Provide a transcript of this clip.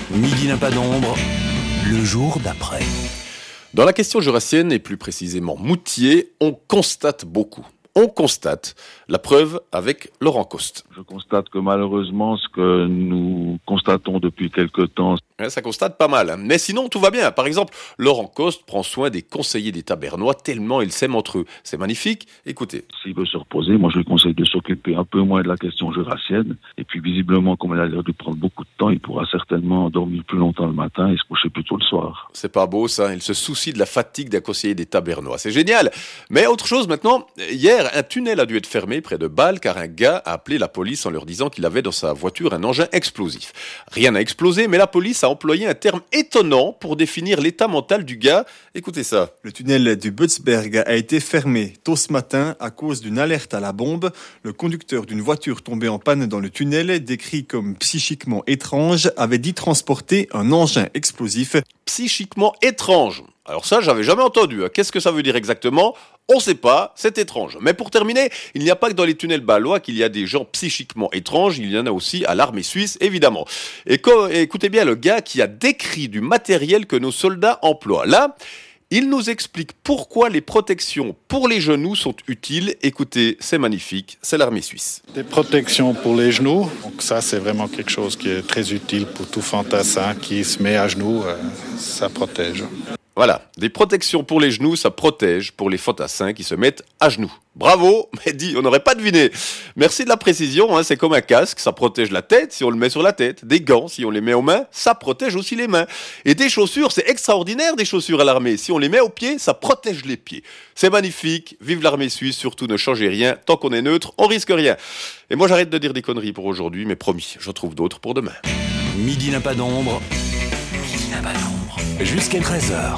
Midi n'a pas d'ombre, le jour d'après. Dans la question jurassienne, et plus précisément Moutier, on constate beaucoup. On constate la preuve avec Laurent Coste. Je constate que malheureusement, ce que nous constatons depuis quelque temps... Ça constate pas mal, hein. Mais sinon tout va bien. Par exemple, Laurent Coste prend soin des conseillers d'État bernois tellement ils s'aiment entre eux. C'est magnifique, écoutez. S'il veut se reposer, moi je lui conseille de s'occuper un peu moins de la question jurassienne. Et puis visiblement, comme elle a l'air de prendre beaucoup de temps, il pourra certainement dormir plus longtemps le matin et se coucher plus tôt le soir. C'est pas beau ça, il se soucie de la fatigue d'un conseiller d'État bernois. C'est génial. Mais autre chose maintenant, hier, un tunnel a dû être fermé près de Bâle car un gars a appelé la police en leur disant qu'il avait dans sa voiture un engin explosif. Rien n'a explosé, mais la police a employé un terme étonnant pour définir l'état mental du gars. Écoutez ça. Le tunnel du Butzberg a été fermé tôt ce matin à cause d'une alerte à la bombe. Le conducteur d'une voiture tombée en panne dans le tunnel, décrit comme psychiquement étrange, avait dit transporter un engin explosif. Psychiquement étrange. Alors ça, j'avais jamais entendu. Qu'est-ce que ça veut dire exactement ? On sait pas, c'est étrange. Mais pour terminer, il n'y a pas que dans les tunnels bâlois qu'il y a des gens psychiquement étranges, il y en a aussi à l'armée suisse, évidemment. Et écoutez bien le gars qui a décrit du matériel que nos soldats emploient. Là, il nous explique pourquoi les protections pour les genoux sont utiles. Écoutez, c'est magnifique, c'est l'armée suisse. Des protections pour les genoux, donc ça c'est vraiment quelque chose qui est très utile pour tout fantassin qui se met à genoux, ça protège. Voilà, des protections pour les genoux, ça protège pour les fantassins qui se mettent à genoux. Bravo, mais dit, on n'aurait pas deviné. Merci de la précision, hein, c'est comme un casque, ça protège la tête si on le met sur la tête. Des gants, si on les met aux mains, ça protège aussi les mains. Et des chaussures, c'est extraordinaire des chaussures à l'armée. Si on les met aux pieds, ça protège les pieds. C'est magnifique, vive l'armée suisse, surtout ne changez rien. Tant qu'on est neutre, on risque rien. Et moi j'arrête de dire des conneries pour aujourd'hui, mais promis, j'en trouve d'autres pour demain. Midi n'a pas d'ombre, midi n'a pas d'ombre. Jusqu'à 13h.